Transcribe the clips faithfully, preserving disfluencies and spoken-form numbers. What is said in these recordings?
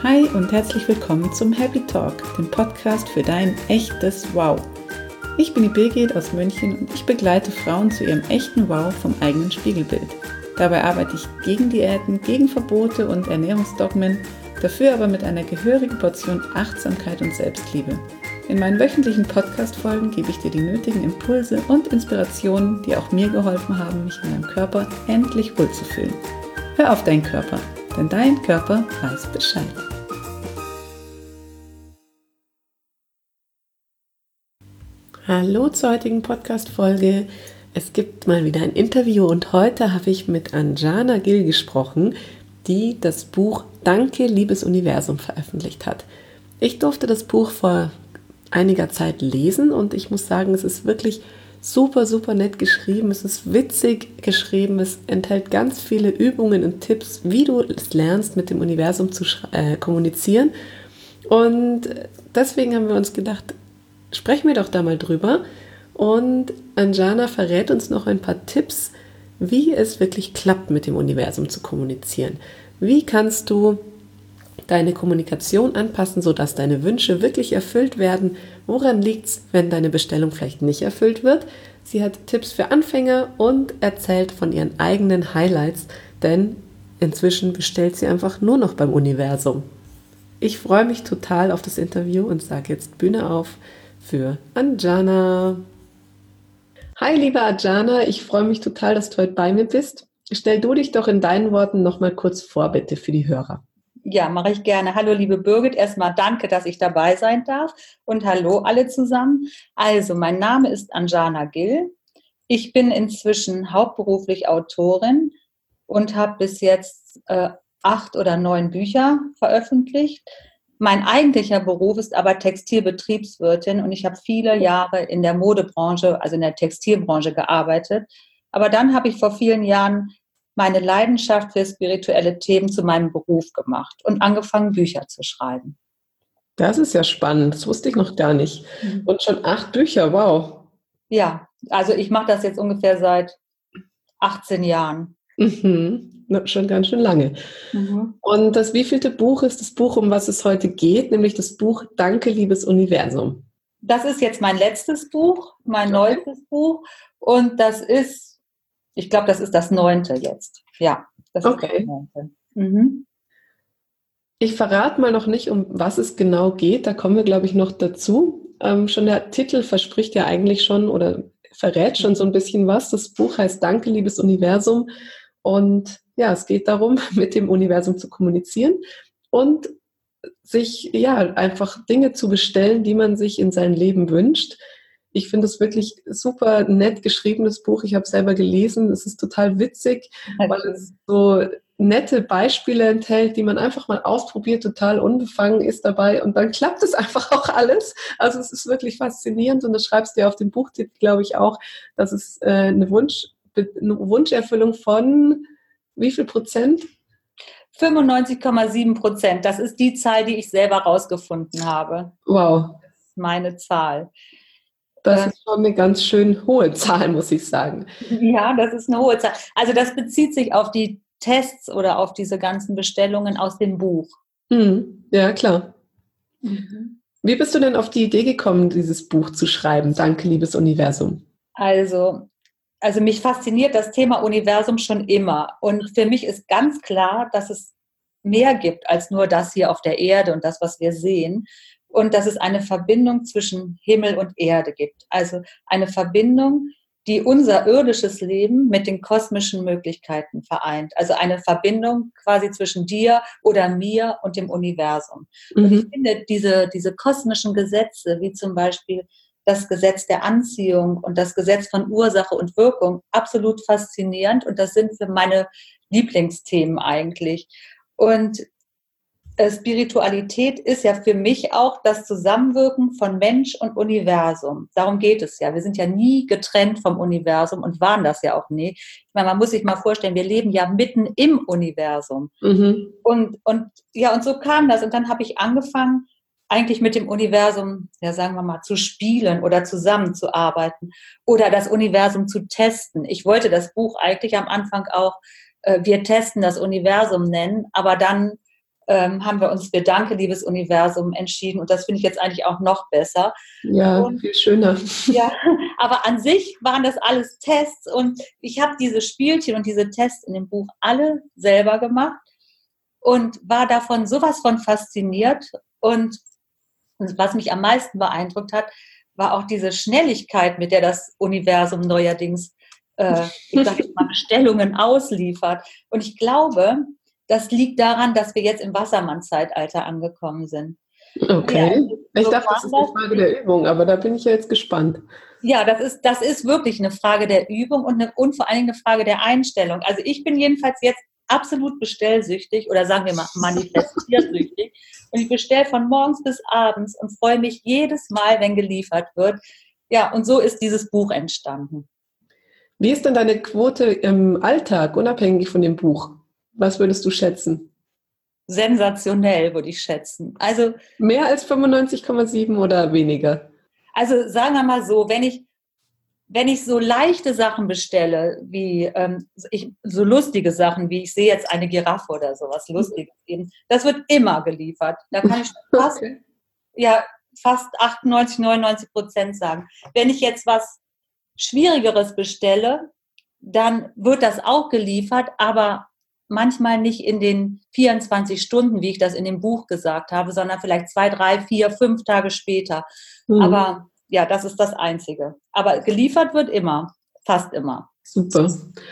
Hi und herzlich willkommen zum Happy Talk, dem Podcast für dein echtes Wow. Ich bin die Birgit aus München und ich begleite Frauen zu ihrem echten Wow vom eigenen Spiegelbild. Dabei arbeite ich gegen Diäten, gegen Verbote und Ernährungsdogmen, dafür aber mit einer gehörigen Portion Achtsamkeit und Selbstliebe. In meinen wöchentlichen Podcast-Folgen gebe ich dir die nötigen Impulse und Inspirationen, die auch mir geholfen haben, mich in meinem Körper endlich wohlzufühlen. Hör auf deinen Körper, denn dein Körper weiß Bescheid. Hallo zur heutigen Podcast-Folge. Es gibt mal wieder ein Interview und heute habe ich mit Anjana Gill gesprochen, die das Buch Danke, liebes Universum veröffentlicht hat. Ich durfte das Buch vor einiger Zeit lesen und ich muss sagen, es ist wirklich super, super nett geschrieben. Es ist witzig geschrieben. Es enthält ganz viele Übungen und Tipps, wie du es lernst, mit dem Universum zu äh, kommunizieren. Und deswegen haben wir uns gedacht, sprechen wir doch da mal drüber. Und Anjana verrät uns noch ein paar Tipps, wie es wirklich klappt, mit dem Universum zu kommunizieren. Wie kannst du deine Kommunikation anpassen, sodass deine Wünsche wirklich erfüllt werden? Woran liegt es, wenn deine Bestellung vielleicht nicht erfüllt wird? Sie hat Tipps für Anfänger und erzählt von ihren eigenen Highlights, denn inzwischen bestellt sie einfach nur noch beim Universum. Ich freue mich total auf das Interview und sage jetzt Bühne auf für Anjana. Hi, liebe Anjana, ich freue mich total, dass du heute bei mir bist. Stell du dich doch in deinen Worten noch mal kurz vor, bitte, für die Hörer. Ja, mache ich gerne. Hallo, liebe Birgit. Erstmal danke, dass ich dabei sein darf. Und hallo alle zusammen. Also, mein Name ist Anjana Gill. Ich bin inzwischen hauptberuflich Autorin und habe bis jetzt äh, acht oder neun Bücher veröffentlicht. Mein eigentlicher Beruf ist aber Textilbetriebswirtin und ich habe viele Jahre in der Modebranche, also in der Textilbranche gearbeitet. Aber dann habe ich vor vielen Jahren meine Leidenschaft für spirituelle Themen zu meinem Beruf gemacht und angefangen, Bücher zu schreiben. Das ist ja spannend, das wusste ich noch gar nicht. Und schon acht Bücher, wow. Ja, also ich mache das jetzt ungefähr seit achtzehn Jahren. Mhm. Schon ganz schön lange. Mhm. Und das wievielte Buch ist das Buch, um was es heute geht, nämlich das Buch Danke, liebes Universum? Das ist jetzt mein letztes Buch, mein okay. neuestes Buch und das ist, ich glaube, das ist das neunte jetzt. Ja, das okay. ist das neunte. Mhm. Ich verrate mal noch nicht, um was es genau geht, da kommen wir, glaube ich, noch dazu. Ähm, schon der Titel verspricht ja eigentlich schon oder verrät schon so ein bisschen was. Das Buch heißt Danke, liebes Universum. Und ja, es geht darum, mit dem Universum zu kommunizieren und sich ja einfach Dinge zu bestellen, die man sich in sein Leben wünscht. Ich finde es wirklich super nett geschriebenes Buch. Ich habe es selber gelesen. Es ist total witzig, weil es so nette Beispiele enthält, die man einfach mal ausprobiert, total unbefangen ist dabei und dann klappt es einfach auch alles. Also es ist wirklich faszinierend und das schreibst du ja auf dem Buchtitel, glaube ich, auch, dass es äh, eine, Wunsch, eine Wunscherfüllung von wie viel Prozent? fünfundneunzig Komma sieben Prozent. Das ist die Zahl, die ich selber rausgefunden habe. Wow. Das ist meine Zahl. Das ist schon eine ganz schön hohe Zahl, muss ich sagen. Ja, das ist eine hohe Zahl. Also das bezieht sich auf die Tests oder auf diese ganzen Bestellungen aus dem Buch. Mhm. Ja, klar. Mhm. Wie bist du denn auf die Idee gekommen, dieses Buch zu schreiben? Danke, liebes Universum. Also, also mich fasziniert das Thema Universum schon immer. Und für mich ist ganz klar, dass es mehr gibt als nur das hier auf der Erde und das, was wir sehen. Und dass es eine Verbindung zwischen Himmel und Erde gibt. Also eine Verbindung, die unser irdisches Leben mit den kosmischen Möglichkeiten vereint. Also eine Verbindung quasi zwischen dir oder mir und dem Universum. Mhm. Und ich finde diese, diese kosmischen Gesetze, wie zum Beispiel das Gesetz der Anziehung und das Gesetz von Ursache und Wirkung, absolut faszinierend. Und das sind für meine Lieblingsthemen eigentlich. Und Spiritualität ist ja für mich auch das Zusammenwirken von Mensch und Universum. Darum geht es ja. Wir sind ja nie getrennt vom Universum und waren das ja auch nie. Ich meine, man muss sich mal vorstellen, wir leben ja mitten im Universum. Mhm. Und, und, ja, und so kam das. Und dann habe ich angefangen, eigentlich mit dem Universum, ja, sagen wir mal, zu spielen oder zusammenzuarbeiten oder das Universum zu testen. Ich wollte das Buch eigentlich am Anfang auch äh, Wir testen das Universum nennen, aber dann ähm, haben wir uns für Danke, liebes Universum entschieden. Und das finde ich jetzt eigentlich auch noch besser. Ja, und, viel schöner. Ja, aber an sich waren das alles Tests und ich habe diese Spielchen und diese Tests in dem Buch alle selber gemacht und war davon sowas von fasziniert. Und was mich am meisten beeindruckt hat, war auch diese Schnelligkeit, mit der das Universum neuerdings äh, ich sag jetzt mal, Bestellungen ausliefert. Und ich glaube, das liegt daran, dass wir jetzt im Wassermann-Zeitalter angekommen sind. Okay. Ja, ich so dachte, das ist eine Frage der Übung, aber da bin ich ja jetzt gespannt. Ja, das ist, das ist wirklich eine Frage der Übung und, eine, und vor allen Dingen eine Frage der Einstellung. Also ich bin jedenfalls jetzt absolut bestellsüchtig oder sagen wir mal manifestiersüchtig und ich bestelle von morgens bis abends und freue mich jedes Mal, wenn geliefert wird. Ja, und so ist dieses Buch entstanden. Wie ist denn deine Quote im Alltag, unabhängig von dem Buch? Was würdest du schätzen? Sensationell, würde ich schätzen. Also mehr als fünfundneunzig Komma sieben oder weniger? Also sagen wir mal so, wenn ich, wenn ich so leichte Sachen bestelle, wie ähm, ich, so lustige Sachen, wie ich sehe jetzt eine Giraffe oder sowas Lustiges eben, das wird immer geliefert. Da kann ich fast, okay. ja, fast achtundneunzig, neunundneunzig Prozent sagen. Wenn ich jetzt was Schwierigeres bestelle, dann wird das auch geliefert, aber manchmal nicht in den vierundzwanzig Stunden, wie ich das in dem Buch gesagt habe, sondern vielleicht zwei, drei, vier, fünf Tage später. Mhm. Aber ja, das ist das Einzige. Aber geliefert wird immer, fast immer. Super.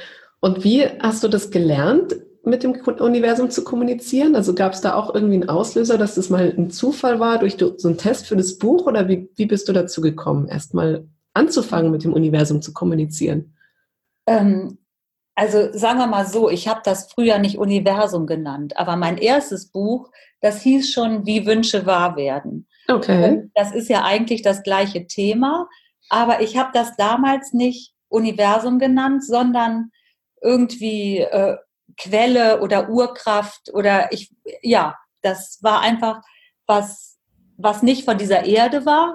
Und wie hast du das gelernt, mit dem Universum zu kommunizieren? Also gab es da auch irgendwie einen Auslöser, dass das mal ein Zufall war durch so einen Test für das Buch? Oder wie, wie bist du dazu gekommen, erstmal anzufangen, mit dem Universum zu kommunizieren? Ähm, Also sagen wir mal so, ich habe das früher nicht Universum genannt, aber mein erstes Buch, das hieß schon, wie Wünsche wahr werden. Okay. Und das ist ja eigentlich das gleiche Thema, aber ich habe das damals nicht Universum genannt, sondern irgendwie äh, Quelle oder Urkraft oder ich, ja, das war einfach was, was nicht von dieser Erde war,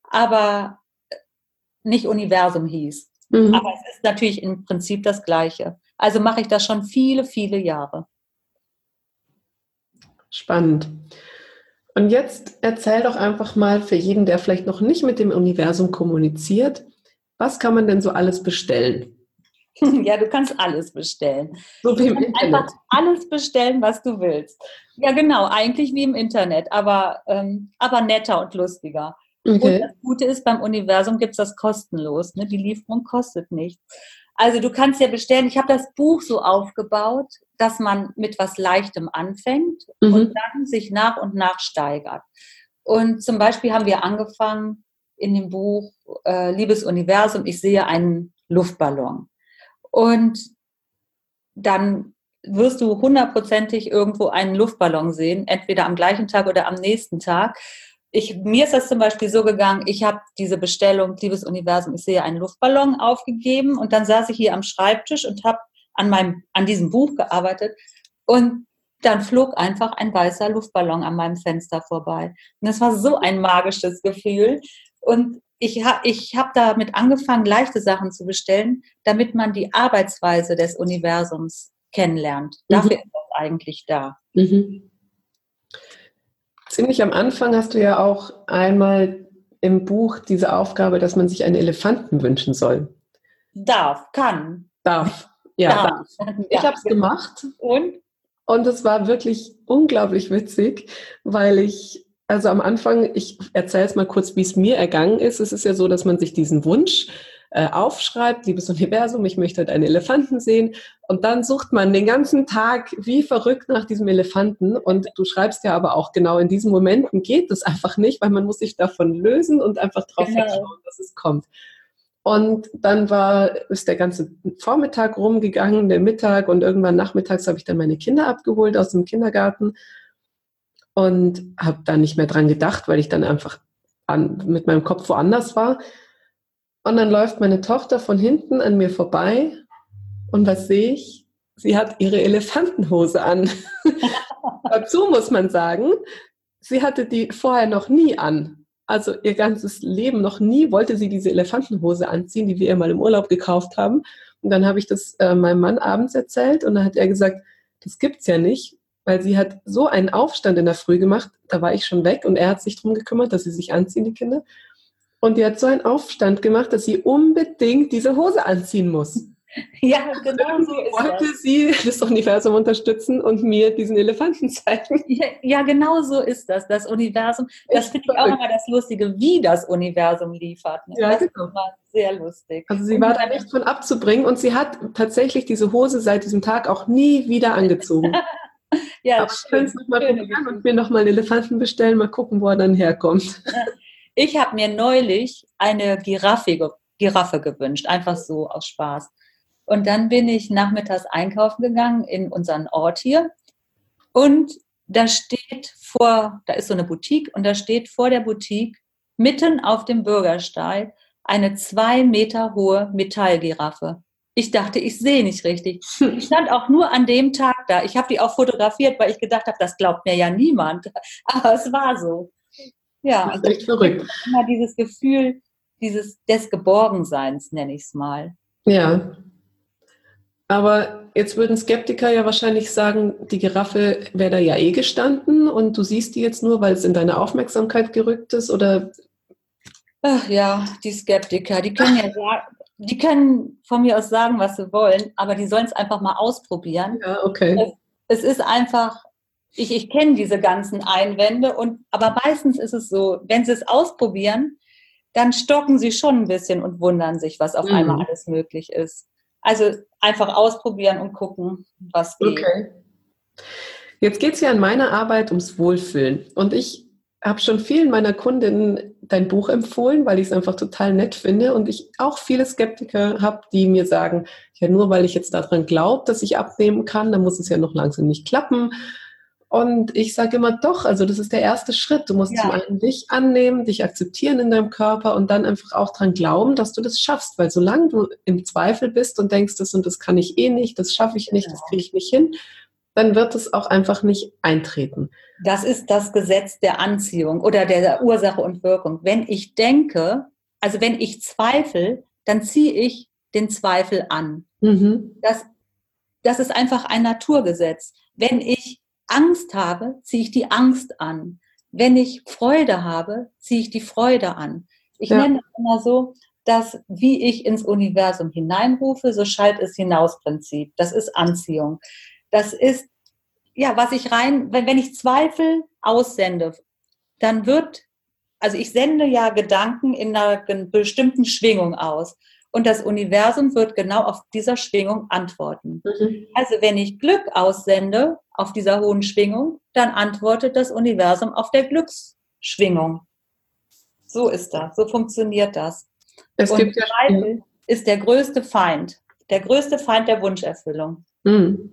aber nicht Universum hieß. Mhm. Aber es ist natürlich im Prinzip das Gleiche. Also mache ich das schon viele, viele Jahre. Spannend. Und jetzt erzähl doch einfach mal für jeden, der vielleicht noch nicht mit dem Universum kommuniziert, was kann man denn so alles bestellen? Ja, du kannst alles bestellen. So wie im du kannst Internet. Einfach alles bestellen, was du willst. Ja, genau, eigentlich wie im Internet, aber, ähm, aber netter und lustiger. Okay. Und das Gute ist, beim Universum gibt es das kostenlos. Ne? Die Lieferung kostet nichts. Also du kannst ja bestellen, ich habe das Buch so aufgebaut, dass man mit was Leichtem anfängt mhm. und dann sich nach und nach steigert. Und zum Beispiel haben wir angefangen in dem Buch äh, Liebes Universum, ich sehe einen Luftballon. Und dann wirst du hundertprozentig irgendwo einen Luftballon sehen, entweder am gleichen Tag oder am nächsten Tag. Ich, mir ist das zum Beispiel so gegangen, ich habe diese Bestellung, liebes Universum, ich sehe einen Luftballon aufgegeben und dann saß ich hier am Schreibtisch und habe an meinem, an diesem Buch gearbeitet und dann flog einfach ein weißer Luftballon an meinem Fenster vorbei. Und das war so ein magisches Gefühl und ich habe ich hab damit angefangen, leichte Sachen zu bestellen, damit man die Arbeitsweise des Universums kennenlernt. Mhm. Dafür ist das eigentlich da. Mhm. Ziemlich am Anfang hast du ja auch einmal im Buch diese Aufgabe, dass man sich einen Elefanten wünschen soll. Darf, kann. Darf, ja. Darf. darf. Ich ja. habe es gemacht. Und? Und es war wirklich unglaublich witzig, weil ich, also am Anfang, ich erzähle es mal kurz, wie es mir ergangen ist. Es ist ja so, dass man sich diesen Wunsch äh, aufschreibt, liebes Universum, ich möchte halt einen Elefanten sehen. Und dann sucht man den ganzen Tag wie verrückt nach diesem Elefanten. Und du schreibst ja aber auch genau in diesen Momenten geht das einfach nicht, weil man muss sich davon lösen und einfach drauf genau. vertrauen, dass es kommt. Und dann war, ist der ganze Vormittag rumgegangen, der Mittag und irgendwann nachmittags habe ich dann meine Kinder abgeholt aus dem Kindergarten und habe dann nicht mehr dran gedacht, weil ich dann einfach an, mit meinem Kopf woanders war. Und dann läuft meine Tochter von hinten an mir vorbei und was sehe ich? Sie hat ihre Elefantenhose an. Dazu muss man sagen, sie hatte die vorher noch nie an. Also ihr ganzes Leben noch nie wollte sie diese Elefantenhose anziehen, die wir ihr mal im Urlaub gekauft haben. Und dann habe ich das äh, meinem Mann abends erzählt und dann hat er gesagt, das gibt's ja nicht. weil sie hat so einen Aufstand in der Früh gemacht, da war ich schon weg und er hat sich darum gekümmert, dass sie sich anziehen, die Kinder. Und die hat so einen Aufstand gemacht, dass sie unbedingt diese Hose anziehen muss. Ja, genau so ist wollte das. sie das Universum unterstützen und mir diesen Elefanten zeigen. Ja, ja, genau so ist das. Das Universum, das finde ich auch immer das Lustige, wie das Universum liefert. Ne? Ja, das genau. ist immer sehr lustig. Also sie Und war da nicht von abzubringen und sie hat tatsächlich diese Hose seit diesem Tag auch nie wieder angezogen. ja, Aber ich kann es nochmal probieren und mir nochmal einen Elefanten bestellen, mal gucken, wo er dann herkommt. Ich habe mir neulich eine Giraffe, Giraffe gewünscht, einfach so aus Spaß. Und dann bin ich nachmittags einkaufen gegangen in unseren Ort hier. Und da steht vor, da ist so eine Boutique und da steht vor der Boutique mitten auf dem Bürgersteig eine zwei Meter hohe Metallgiraffe. Ich dachte, ich sehe nicht richtig. Die stand auch nur an dem Tag da. Ich habe die auch fotografiert, weil ich gedacht habe, das glaubt mir ja niemand. Aber es war so. Ja, das ist echt verrückt. Immer dieses Gefühl dieses des Geborgenseins, nenne ich es mal. Ja. Aber jetzt würden Skeptiker ja wahrscheinlich sagen, die Giraffe wäre da ja eh gestanden und du siehst die jetzt nur, weil es in deine Aufmerksamkeit gerückt ist, oder? Ach ja, die Skeptiker, die können ja sagen, die können von mir aus sagen, was sie wollen, aber die sollen es einfach mal ausprobieren. Ja, okay. Es, es ist einfach, ich, ich kenne diese ganzen Einwände, und aber meistens ist es so, wenn sie es ausprobieren, dann stocken sie schon ein bisschen und wundern sich, was auf Mhm. einmal alles möglich ist. Also einfach ausprobieren und gucken, was geht. Okay. Jetzt geht es ja in meiner Arbeit ums Wohlfühlen. Und ich habe schon vielen meiner Kundinnen dein Buch empfohlen, weil ich es einfach total nett finde. Und ich auch viele Skeptiker habe, die mir sagen, ja, nur weil ich jetzt daran glaube, dass ich abnehmen kann, dann muss es ja noch langsam nicht klappen. Und ich sage immer, doch, also das ist der erste Schritt. Du musst Ja. zum einen dich annehmen, dich akzeptieren in deinem Körper und dann einfach auch dran glauben, dass du das schaffst. Weil solange du im Zweifel bist und denkst, das und das kann ich eh nicht, das schaffe ich nicht, das kriege ich nicht hin, dann wird es auch einfach nicht eintreten. Das ist das Gesetz der Anziehung oder der Ursache und Wirkung. Wenn ich denke, also wenn ich zweifle, dann ziehe ich den Zweifel an. Mhm. Das, das ist einfach ein Naturgesetz. Wenn ich Angst habe, ziehe ich die Angst an. Wenn ich Freude habe, ziehe ich die Freude an. Ich Ja. nenne das immer so, dass wie ich ins Universum hineinrufe, so schallt es hinaus Prinzip. Das ist Anziehung. Das ist, ja, was ich rein, wenn, wenn ich Zweifel aussende, dann wird, also ich sende ja Gedanken in einer bestimmten Schwingung aus. Und das Universum wird genau auf dieser Schwingung antworten. Mhm. Also wenn ich Glück aussende auf dieser hohen Schwingung, dann antwortet das Universum auf der Glücksschwingung. So ist das, so funktioniert das. Es Und gibt ja Zweifel ist der größte Feind, der größte Feind der Wunscherfüllung. Mhm.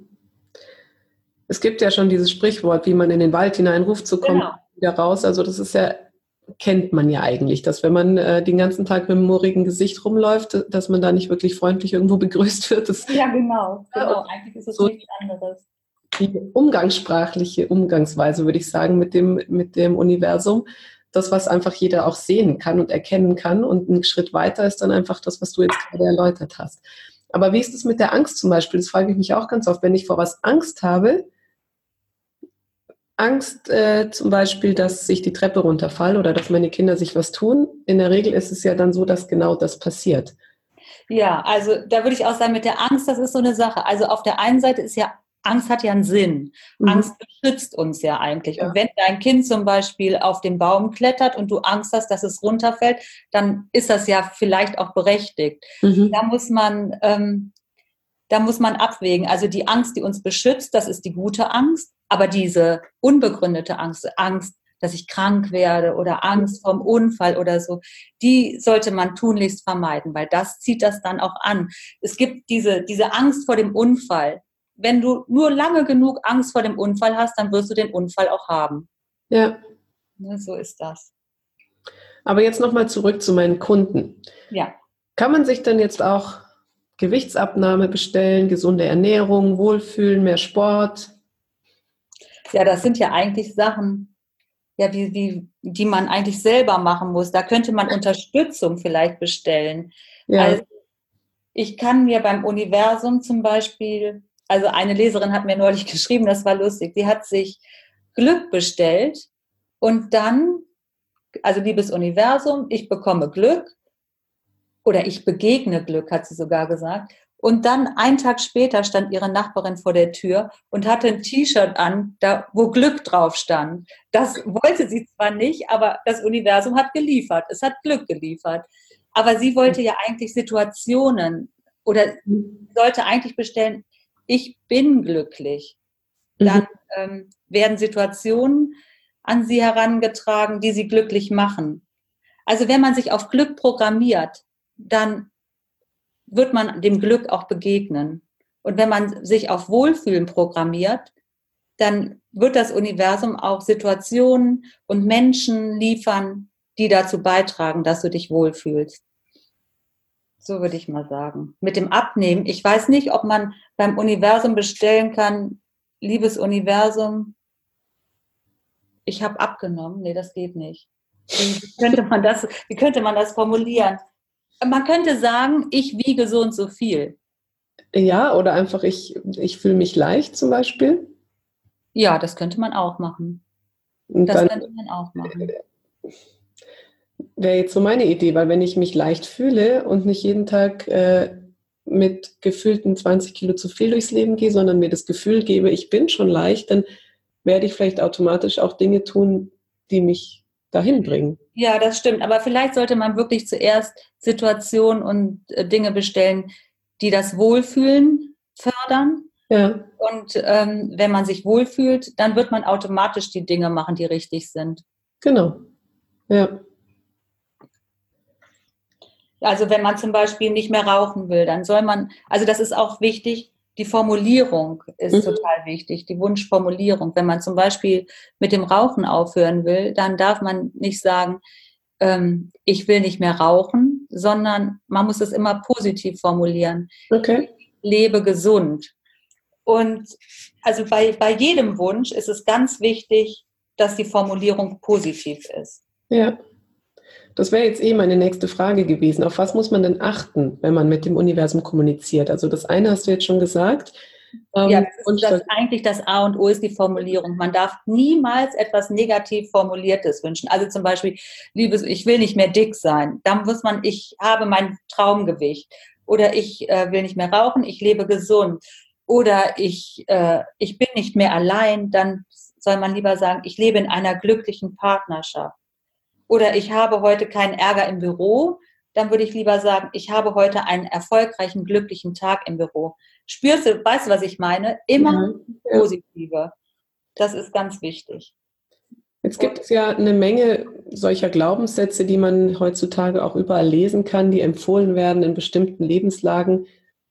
Es gibt ja schon dieses Sprichwort, wie man in den Wald hineinruft, so kommt Genau. wieder raus. Also das ist ja, kennt man ja eigentlich, dass wenn man äh, den ganzen Tag mit einem murrigen Gesicht rumläuft, dass man da nicht wirklich freundlich irgendwo begrüßt wird. Das Ja, genau. Ja, genau. Eigentlich ist es so- nichts anderes. die umgangssprachliche Umgangsweise, würde ich sagen, mit dem, mit dem Universum. Das, was einfach jeder auch sehen kann und erkennen kann. Und ein Schritt weiter ist dann einfach das, was du jetzt gerade erläutert hast. Aber wie ist es mit der Angst zum Beispiel? Das frage ich mich auch ganz oft. Wenn ich vor was Angst habe, Angst äh, zum Beispiel, dass ich die Treppe runterfalle oder dass meine Kinder sich was tun. In der Regel ist es ja dann so, dass genau das passiert. Ja, also da würde ich auch sagen, mit der Angst, das ist so eine Sache. Also auf der einen Seite ist ja, Angst hat ja einen Sinn. Mhm. Angst beschützt uns ja eigentlich. Ja. Und wenn dein Kind zum Beispiel auf den Baum klettert und du Angst hast, dass es runterfällt, dann ist das ja vielleicht auch berechtigt. Mhm. Da muss man, ähm, da muss man abwägen. Also die Angst, die uns beschützt, das ist die gute Angst. Aber diese unbegründete Angst, Angst, dass ich krank werde oder Angst vorm Unfall oder so, die sollte man tunlichst vermeiden, weil das zieht das dann auch an. Es gibt diese, diese Angst vor dem Unfall. Wenn du nur lange genug Angst vor dem Unfall hast, dann wirst du den Unfall auch haben. Ja. Ne, so ist das. Aber jetzt nochmal zurück zu meinen Kunden. Ja. Kann man sich dann jetzt auch Gewichtsabnahme bestellen, gesunde Ernährung, Wohlfühlen, mehr Sport? Ja, das sind ja eigentlich Sachen, ja, wie, wie, die man eigentlich selber machen muss. Da könnte man Unterstützung vielleicht bestellen. Ja. Also ich kann mir beim Universum zum Beispiel also eine Leserin hat mir neulich geschrieben, das war lustig, die hat sich Glück bestellt und dann, also liebes Universum, ich bekomme Glück oder ich begegne Glück, hat sie sogar gesagt. Und dann einen Tag später stand ihre Nachbarin vor der Tür und hatte ein T-Shirt an, da, wo Glück drauf stand. Das wollte sie zwar nicht, aber das Universum hat geliefert. Es hat Glück geliefert. Aber sie wollte ja eigentlich Situationen oder sollte eigentlich bestellen, ich bin glücklich. Dann mhm. ähm, werden Situationen an sie herangetragen, die sie glücklich machen. Also wenn man sich auf Glück programmiert, dann wird man dem Glück auch begegnen. Und wenn man sich auf Wohlfühlen programmiert, dann wird das Universum auch Situationen und Menschen liefern, die dazu beitragen, dass du dich wohlfühlst. So würde ich mal sagen. Mit dem Abnehmen, ich weiß nicht, ob man beim Universum bestellen kann, liebes Universum, ich habe abgenommen. Nee, das geht nicht. Wie könnte man das, wie könnte man das formulieren? Man könnte sagen, ich wiege so und so viel. Ja, oder einfach, ich, ich fühle mich leicht zum Beispiel. Ja, das könnte man auch machen. Und das dann, könnte man auch machen. Wäre jetzt so meine Idee, weil wenn ich mich leicht fühle und nicht jeden Tag äh, mit gefühlten zwanzig Kilo zu viel durchs Leben gehe, sondern mir das Gefühl gebe, ich bin schon leicht, dann werde ich vielleicht automatisch auch Dinge tun, die mich dahin bringen. Ja, das stimmt. Aber vielleicht sollte man wirklich zuerst Situationen und äh, Dinge bestellen, die das Wohlfühlen fördern. Ja. Und ähm, wenn man sich wohlfühlt, dann wird man automatisch die Dinge machen, die richtig sind. Genau. Ja. Also wenn man zum Beispiel nicht mehr rauchen will, dann soll man, also das ist auch wichtig, die Formulierung ist mhm. total wichtig, die Wunschformulierung. Wenn man zum Beispiel mit dem Rauchen aufhören will, dann darf man nicht sagen, ähm, ich will nicht mehr rauchen, sondern man muss es immer positiv formulieren. Okay. Ich lebe gesund. Und also bei, bei jedem Wunsch ist es ganz wichtig, dass die Formulierung positiv ist. Ja. Das wäre jetzt eh meine nächste Frage gewesen. Auf was muss man denn achten, wenn man mit dem Universum kommuniziert? Also das eine hast du jetzt schon gesagt. Ähm, ja, das ist das eigentlich das A und O ist die Formulierung. Man darf niemals etwas negativ Formuliertes wünschen. Also zum Beispiel, liebes, ich will nicht mehr dick sein. Dann muss man, ich habe mein Traumgewicht. Oder ich äh, will nicht mehr rauchen, ich lebe gesund. Oder ich, äh, ich bin nicht mehr allein. Dann soll man lieber sagen, ich lebe in einer glücklichen Partnerschaft. Oder ich habe heute keinen Ärger im Büro, dann würde ich lieber sagen, ich habe heute einen erfolgreichen, glücklichen Tag im Büro. Spürst du, weißt du, was ich meine? Immer ja, Positive. Ja. Das ist ganz wichtig. Jetzt gibt es ja eine Menge solcher Glaubenssätze, die man heutzutage auch überall lesen kann, die empfohlen werden in bestimmten Lebenslagen.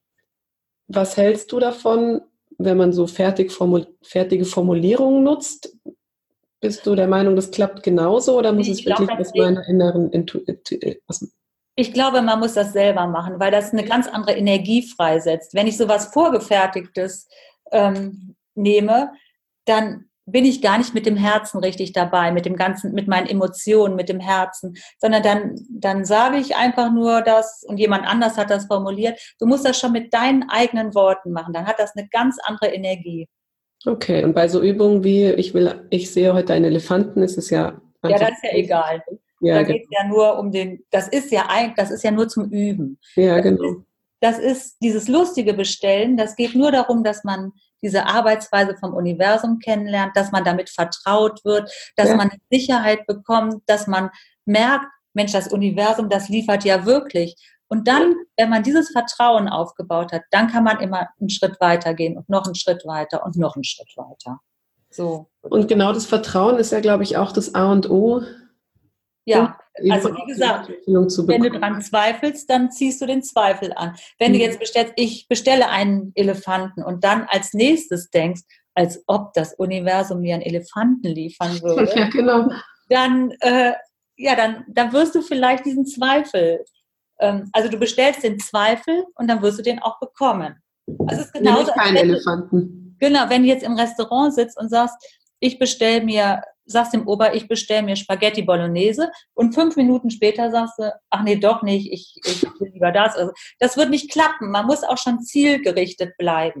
Was hältst du davon, wenn man so fertig formul- fertige Formulierungen nutzt? Bist du der Meinung, das klappt genauso oder muss ich es wirklich aus meiner inneren Intuition? Ich glaube, man muss das selber machen, weil das eine ganz andere Energie freisetzt. Wenn ich sowas Vorgefertigtes ähm, nehme, dann bin ich gar nicht mit dem Herzen richtig dabei, mit dem ganzen, mit meinen Emotionen, mit dem Herzen, sondern dann, dann sage ich einfach nur das und jemand anders hat das formuliert. Du musst das schon mit deinen eigenen Worten machen, dann hat das eine ganz andere Energie. Okay, und bei so Übungen wie, ich will, ich sehe heute einen Elefanten, ist es ja... Ja, das ist ja egal. Ja, da genau. geht es ja nur um den, das ist ja eigentlich, das ist ja nur zum Üben. Ja, das genau. Ist, das ist dieses lustige Bestellen, das geht nur darum, dass man diese Arbeitsweise vom Universum kennenlernt, dass man damit vertraut wird, dass ja. man Sicherheit bekommt, dass man merkt, Mensch, das Universum, das liefert ja wirklich. Und dann, wenn man dieses Vertrauen aufgebaut hat, dann kann man immer einen Schritt weiter gehen und noch einen Schritt weiter und noch einen Schritt weiter. So. Und genau das Vertrauen ist ja, glaube ich, auch das A und O. Ja, also wie gesagt, wenn du dran zweifelst, dann ziehst du den Zweifel an. Wenn mhm. du jetzt bestellst, ich bestelle einen Elefanten und dann als nächstes denkst, als ob das Universum mir einen Elefanten liefern würde, ja, genau. dann, äh, ja, dann, dann wirst du vielleicht diesen Zweifel, ähm, also du bestellst den Zweifel und dann wirst du den auch bekommen. Also es ist genauso, keinen Elefanten. Genau, wenn du jetzt im Restaurant sitzt und sagst, ich bestelle mir, sagst dem Ober, ich bestelle mir Spaghetti Bolognese und fünf Minuten später sagst du, ach nee, doch nicht, ich, ich will lieber das. Also das wird nicht klappen. Man muss auch schon zielgerichtet bleiben.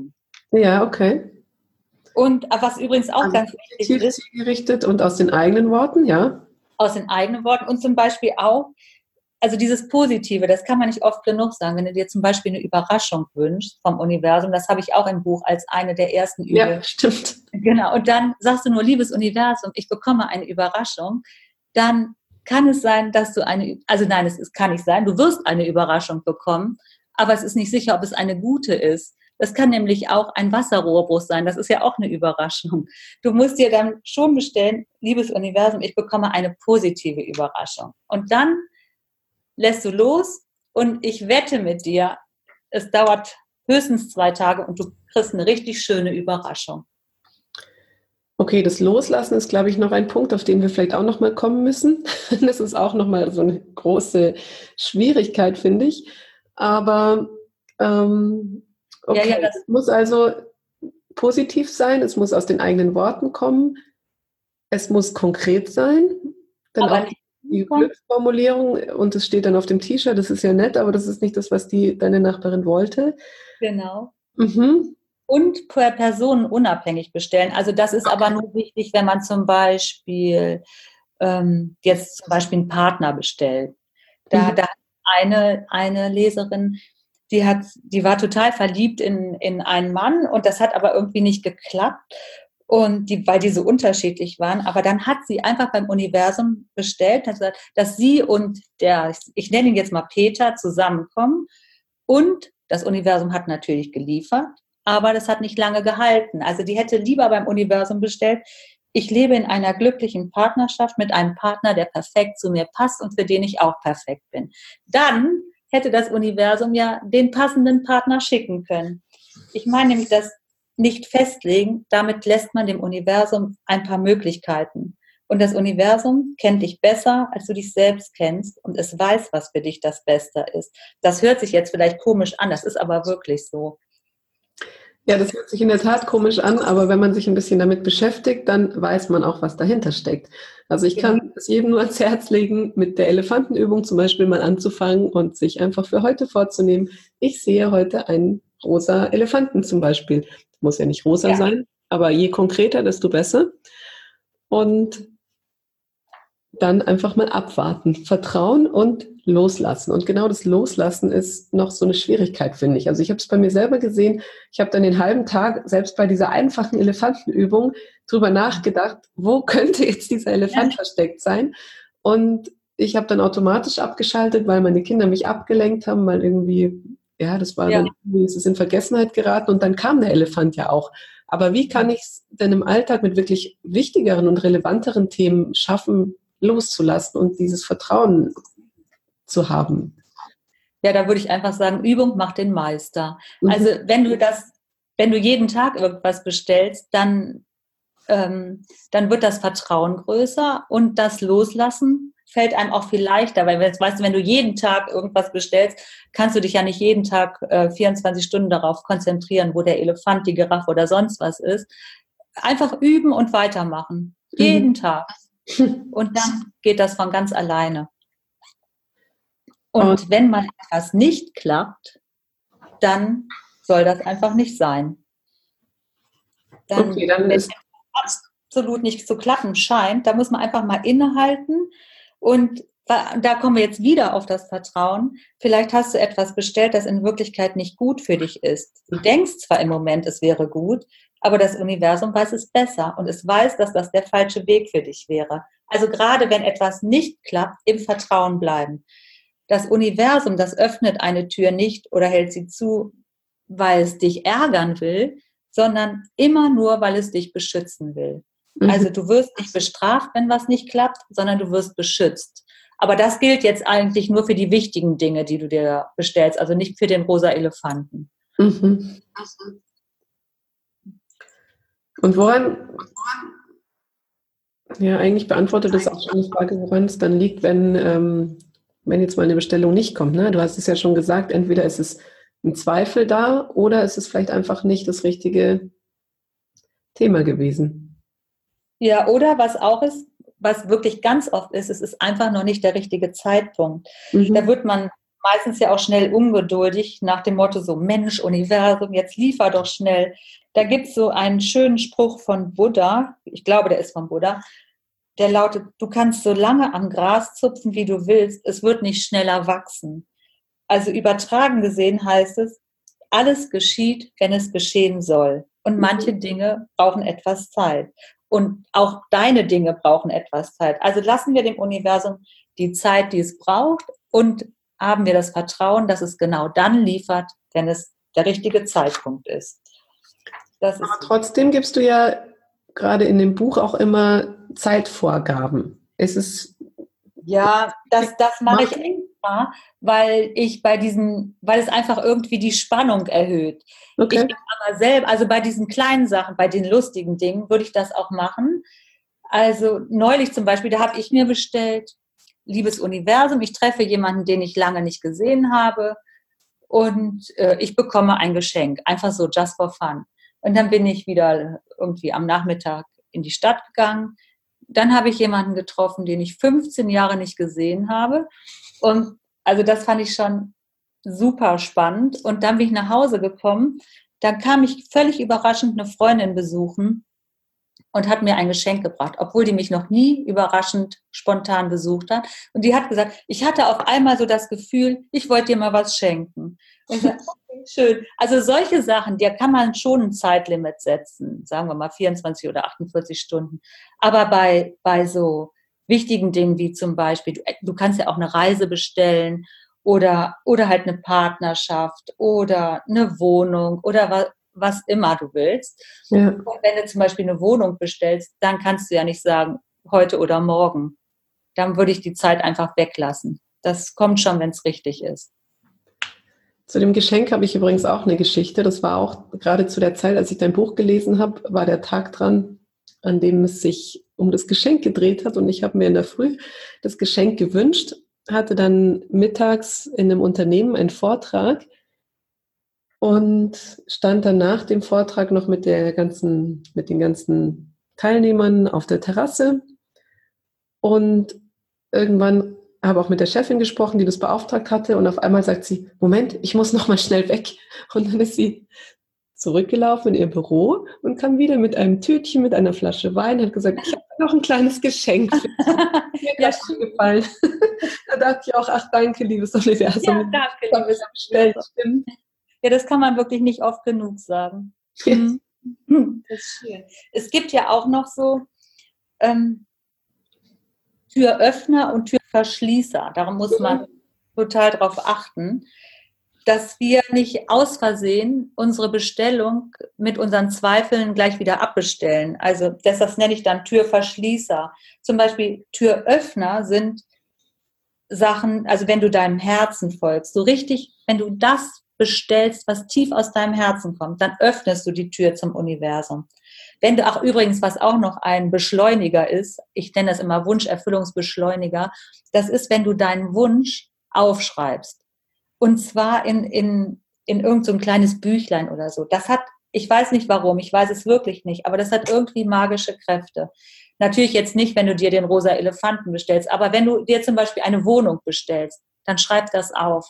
Ja, okay. Und was übrigens auch Also ganz wichtig ist, zielgerichtet und aus den eigenen Worten, ja? aus den eigenen Worten und zum Beispiel auch, also dieses Positive, das kann man nicht oft genug sagen, wenn du dir zum Beispiel eine Überraschung wünschst vom Universum, das habe ich auch im Buch als eine der ersten Übungen. Ja, stimmt. Genau, und dann sagst du nur, liebes Universum, ich bekomme eine Überraschung, dann kann es sein, dass du eine, also nein, es kann nicht sein, du wirst eine Überraschung bekommen, aber es ist nicht sicher, ob es eine gute ist. Das kann nämlich auch ein Wasserrohrbruch sein, das ist ja auch eine Überraschung. Du musst dir dann schon bestellen, liebes Universum, ich bekomme eine positive Überraschung. Und dann lässt du los und ich wette mit dir, es dauert höchstens zwei Tage und du kriegst eine richtig schöne Überraschung. Okay, das Loslassen ist, glaube ich, noch ein Punkt, auf den wir vielleicht auch noch mal kommen müssen. Das ist auch noch mal so eine große Schwierigkeit, finde ich. Aber ähm, okay, Ja, ja, das es muss also positiv sein, es muss aus den eigenen Worten kommen, es muss konkret sein, dann aber auch nicht die Glücksformulierung und es steht dann auf dem T-Shirt, das ist ja nett, aber das ist nicht das, was die, deine Nachbarin wollte. genau. Mhm. Und per Person unabhängig bestellen. Also das ist aber nur wichtig, wenn man zum Beispiel ähm, jetzt zum Beispiel einen Partner bestellt. Da, Mhm. da hat eine, eine Leserin, die hat, die war total verliebt in, in einen Mann und das hat aber irgendwie nicht geklappt. Und die, weil die so unterschiedlich waren. Aber dann hat sie einfach beim Universum bestellt, hat gesagt, dass sie und der, ich nenne ihn jetzt mal Peter, zusammenkommen. Und das Universum hat natürlich geliefert, aber das hat nicht lange gehalten. Also die hätte lieber beim Universum bestellt, ich lebe in einer glücklichen Partnerschaft mit einem Partner, der perfekt zu mir passt und für den ich auch perfekt bin. Dann hätte das Universum ja den passenden Partner schicken können. Ich meine nämlich, das nicht festlegen, damit lässt man dem Universum ein paar Möglichkeiten. Und das Universum kennt dich besser, als du dich selbst kennst und es weiß, was für dich das Beste ist. Das hört sich jetzt vielleicht komisch an, das ist aber wirklich so. Ja, das hört sich in der Tat komisch an, aber wenn man sich ein bisschen damit beschäftigt, dann weiß man auch, was dahinter steckt. Also ich kann es jedem nur ans Herz legen, mit der Elefantenübung zum Beispiel mal anzufangen und sich einfach für heute vorzunehmen, ich sehe heute einen rosa Elefanten zum Beispiel. Muss ja nicht rosa Ja. sein, aber je konkreter, desto besser. Und dann einfach mal abwarten, vertrauen und loslassen. Und genau das Loslassen ist noch so eine Schwierigkeit, finde ich. Also ich habe es bei mir selber gesehen. Ich habe dann den halben Tag, selbst bei dieser einfachen Elefantenübung, drüber nachgedacht, wo könnte jetzt dieser Elefant ja. versteckt sein? Und ich habe dann automatisch abgeschaltet, weil meine Kinder mich abgelenkt haben, weil irgendwie, ja, das war ja. dann, irgendwie ist es in Vergessenheit geraten und dann kam der Elefant ja auch. Aber wie kann ich es denn im Alltag mit wirklich wichtigeren und relevanteren Themen schaffen, loszulassen und dieses Vertrauen zu haben? Ja, da würde ich einfach sagen, Übung macht den Meister. Mhm. Also wenn du das, wenn du jeden Tag irgendwas bestellst, dann, ähm, dann wird das Vertrauen größer und das Loslassen fällt einem auch viel leichter, weil weißt du, wenn du jeden Tag irgendwas bestellst, kannst du dich ja nicht jeden Tag äh, vierundzwanzig Stunden darauf konzentrieren, wo der Elefant, die Giraffe oder sonst was ist. Einfach üben und weitermachen. Jeden mhm. Tag. Und dann geht das von ganz alleine. Und, und wenn mal etwas nicht klappt, dann soll das einfach nicht sein. Dann, okay, dann wenn ist es absolut nicht zu klappen scheint, da muss man einfach mal innehalten und da kommen wir jetzt wieder auf das Vertrauen. Vielleicht hast du etwas bestellt, das in Wirklichkeit nicht gut für dich ist. Du denkst zwar im Moment, es wäre gut, aber das Universum weiß es besser und es weiß, dass das der falsche Weg für dich wäre. Also gerade wenn etwas nicht klappt, im Vertrauen bleiben. Das Universum, das öffnet eine Tür nicht oder hält sie zu, weil es dich ärgern will, sondern immer nur, weil es dich beschützen will. Mhm. Also du wirst nicht bestraft, wenn was nicht klappt, sondern du wirst beschützt. Aber das gilt jetzt eigentlich nur für die wichtigen Dinge, die du dir bestellst, also nicht für den rosa Elefanten. Mhm. Und woran, ja, eigentlich beantwortet das auch schon die Frage, woran es dann liegt, wenn, ähm, wenn jetzt mal eine Bestellung nicht kommt. Ne? Du hast es ja schon gesagt, entweder ist es ein Zweifel da oder ist es vielleicht einfach nicht das richtige Thema gewesen. Ja, oder was auch ist, was wirklich ganz oft ist, es ist einfach noch nicht der richtige Zeitpunkt. Mhm. Da wird man meistens ja auch schnell ungeduldig, nach dem Motto so, Mensch, Universum, jetzt liefer doch schnell. Da gibt es so einen schönen Spruch von Buddha, ich glaube, der ist von Buddha, der lautet, du kannst so lange am Gras zupfen, wie du willst, es wird nicht schneller wachsen. Also übertragen gesehen heißt es, alles geschieht, wenn es geschehen soll. Und manche Dinge brauchen etwas Zeit. Und auch deine Dinge brauchen etwas Zeit. Also lassen wir dem Universum die Zeit, die es braucht, und haben wir das Vertrauen, dass es genau dann liefert, wenn es der richtige Zeitpunkt ist. Das Aber ist trotzdem gibst du ja gerade in dem Buch auch immer Zeitvorgaben. Es ist ja, das, das mache ich extra, weil ich bei diesen, weil es einfach irgendwie die Spannung erhöht. okay. Ich aber selber, also bei diesen kleinen Sachen, bei den lustigen Dingen, würde ich das auch machen. Also neulich zum Beispiel, da habe ich mir bestellt, liebes Universum, ich treffe jemanden, den ich lange nicht gesehen habe, und äh, ich bekomme ein Geschenk, einfach so just for fun. Und dann bin ich wieder irgendwie am Nachmittag in die Stadt gegangen. Dann habe ich jemanden getroffen, den ich fünfzehn Jahre nicht gesehen habe. Und also das fand ich schon super spannend. Und dann bin ich nach Hause gekommen. Dann kam ich völlig überraschend eine Freundin besuchen und hat mir ein Geschenk gebracht, obwohl die mich noch nie überraschend spontan besucht hat. Und die hat gesagt, ich hatte auf einmal so das Gefühl, ich wollte dir mal was schenken. Und ich sagte, okay, schön. Also solche Sachen, da kann man schon ein Zeitlimit setzen, sagen wir mal vierundzwanzig oder achtundvierzig Stunden. Aber bei, bei so wichtigen Dingen wie zum Beispiel, du, du kannst ja auch eine Reise bestellen oder, oder halt eine Partnerschaft oder eine Wohnung oder was, was immer du willst. Ja. Und wenn du zum Beispiel eine Wohnung bestellst, dann kannst du ja nicht sagen, heute oder morgen. Dann würde ich die Zeit einfach weglassen. Das kommt schon, wenn es richtig ist. Zu dem Geschenk habe ich übrigens auch eine Geschichte. Das war auch gerade zu der Zeit, als ich dein Buch gelesen habe, war der Tag dran, an dem es sich um das Geschenk gedreht hat. Und ich habe mir in der Früh das Geschenk gewünscht, hatte dann mittags in einem Unternehmen einen Vortrag und stand dann nach dem Vortrag noch mit der ganzen, mit den ganzen Teilnehmern auf der Terrasse. Und irgendwann habe auch mit der Chefin gesprochen, die das beauftragt hatte, und auf einmal sagt sie, Moment, ich muss noch mal schnell weg. Und dann ist sie zurückgelaufen in ihr Büro und kam wieder mit einem Tütchen, mit einer Flasche Wein, hat gesagt, ich habe noch ein kleines Geschenk für dich. Mir Ja, hat es gefallen. Da dachte ich auch, ach danke, liebes Universum. Ja, danke, Das haben wir so bestellt, stimmt. Ja, das kann man wirklich nicht oft genug sagen. Ja. Das ist schön. Es gibt ja auch noch so ähm, Türöffner und Türverschließer. Darum muss man total drauf achten, dass wir nicht aus Versehen unsere Bestellung mit unseren Zweifeln gleich wieder abbestellen. Also das, das nenne ich dann Türverschließer. Zum Beispiel Türöffner sind Sachen, also wenn du deinem Herzen folgst, so richtig, wenn du das bestellst, was tief aus deinem Herzen kommt, dann öffnest du die Tür zum Universum. Wenn du auch übrigens, was auch noch ein Beschleuniger ist, ich nenne das immer Wunscherfüllungsbeschleuniger, das ist, wenn du deinen Wunsch aufschreibst. Und zwar in, in, in irgend so ein kleines Büchlein oder so. Das hat, ich weiß nicht warum, ich weiß es wirklich nicht, aber das hat irgendwie magische Kräfte. Natürlich jetzt nicht, wenn du dir den rosa Elefanten bestellst, aber wenn du dir zum Beispiel eine Wohnung bestellst, dann schreib das auf.